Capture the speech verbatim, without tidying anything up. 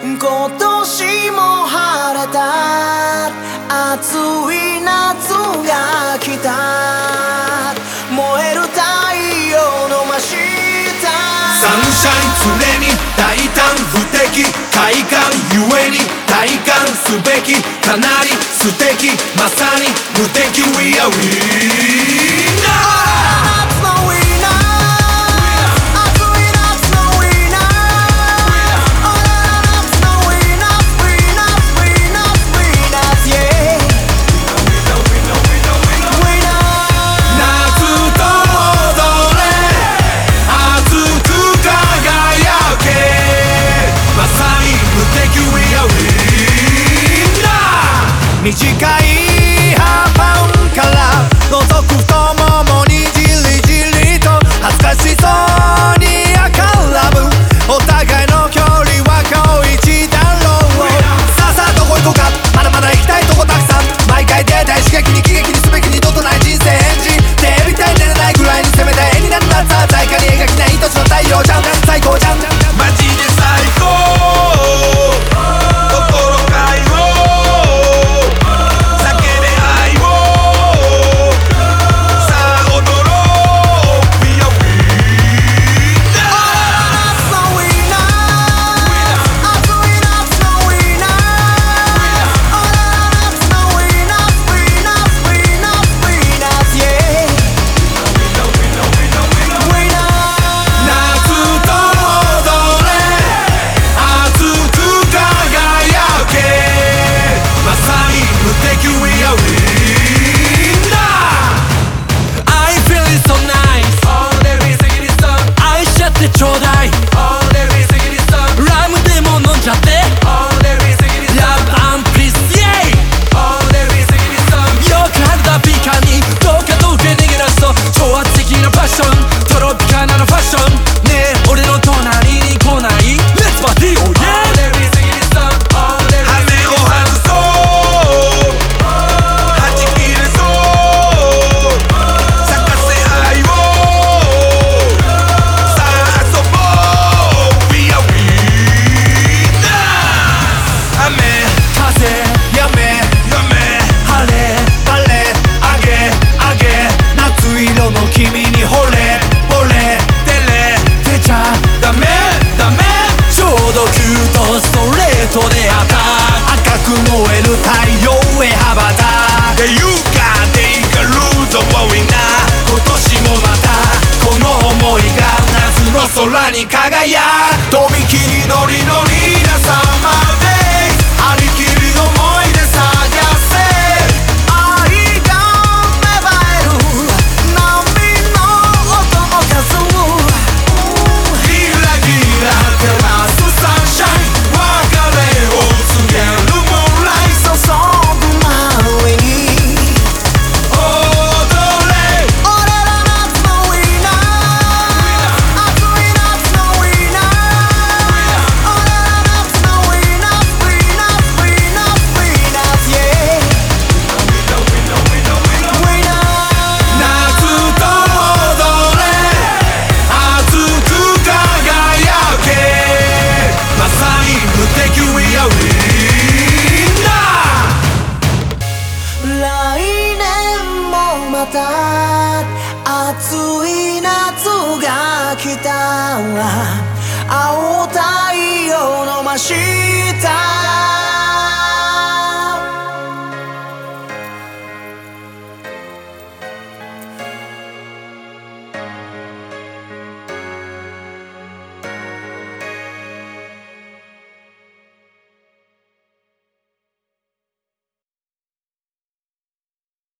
今年も晴れた暑い夏が来た燃える太陽の真下サンシャイン常に大胆不敵快感ゆえに体感すべきかなり素敵まさに無敵 We are winner短いハーパンから覗く太ももにじりじりと恥ずかしそうに赤らぶお互いの距離は今日一だろうさあさあどこ行こうかまだまだ行きたいとこたくさん毎回出たい刺激に喜劇にすべき二度とない人生エンジンテレビたい寝れないぐらいに攻めた絵になる夏は在家に描きない愛しの太陽じゃん最高じゃんマジで最高ちょうだいライムでも飲んじゃってラブアンプリスイエイよくあるだピーカーにどうかどうか逃げ出すと超圧的なパッショントロピカなのファッションねえ俺の隣に来ない Let's party oh yeah君に惚れ惚れてれてちゃダメダメちょうどキュートストレートであった赤く燃える太陽へ羽ばたでゆかでいかルーズボーイな今年もまたこの想いが夏の空に輝くとびきりノリノリなサマーデイありきりの思い出探せまた暑い夏が来た青太陽の真下